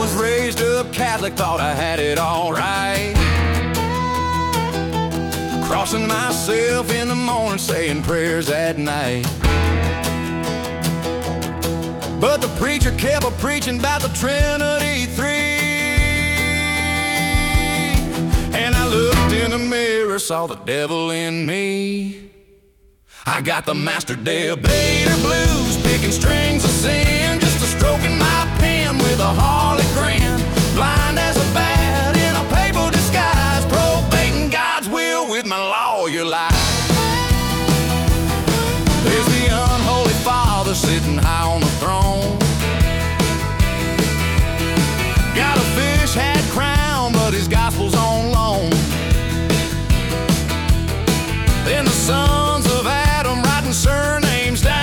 was raised up Catholic, thought I had it all right. Crossing myself in the morning, saying prayers at night. But the preacher kept a-preaching about the Trinity three. And I looked in the mirror, saw the devil in me. I got the master debater blues, picking strings of sin, just a-stroking my pen with a Harley grin. Blind as a bat in a papal disguise, probating God's will with my lawyer lies. There's the unholy father sitting high on the throne. Got a fish hat crown, but his gospel's on loan. Then the sons of Adam writing surnames down,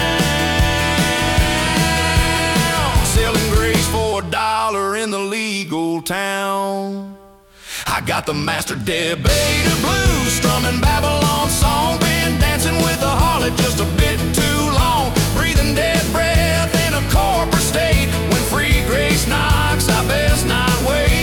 selling grace for $1 in the legal town. I got the master debater blues, strumming Babylon song, been dancing with the harlot just a bit too long, breathing dead breath in a corporate state. When free grace knocks, I best not wait.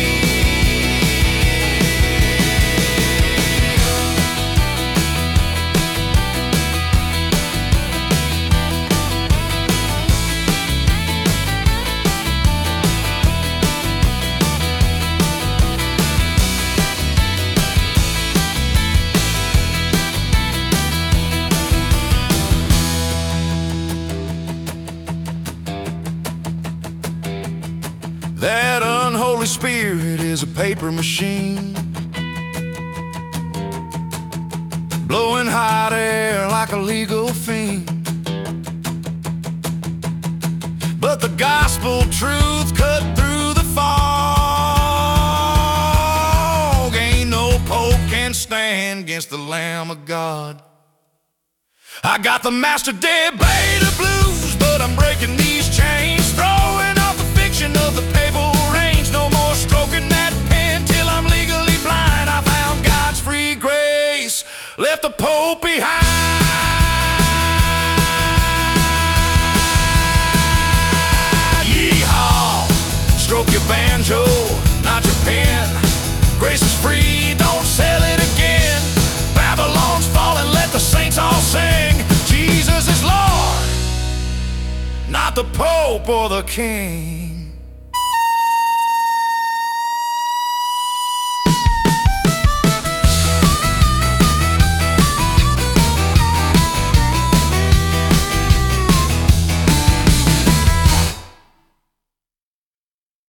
That unholy spirit is a paper machine, blowing hot air like a legal fiend. But the gospel truth cut through the fog. Ain't no pope can stand against the Lamb of God. I got the master debater blues, but I'm breaking these chains, throwing off the fiction of the papal reigns. No more stroking that pen till I'm legally blind. I found God's free grace, left the Pope behind. Yeehaw, stroke your banjo, not your pen. Grace is free, don't sell it again. Babylon's falling, let the saints all sing. Jesus is Lord, not the Pope or the King.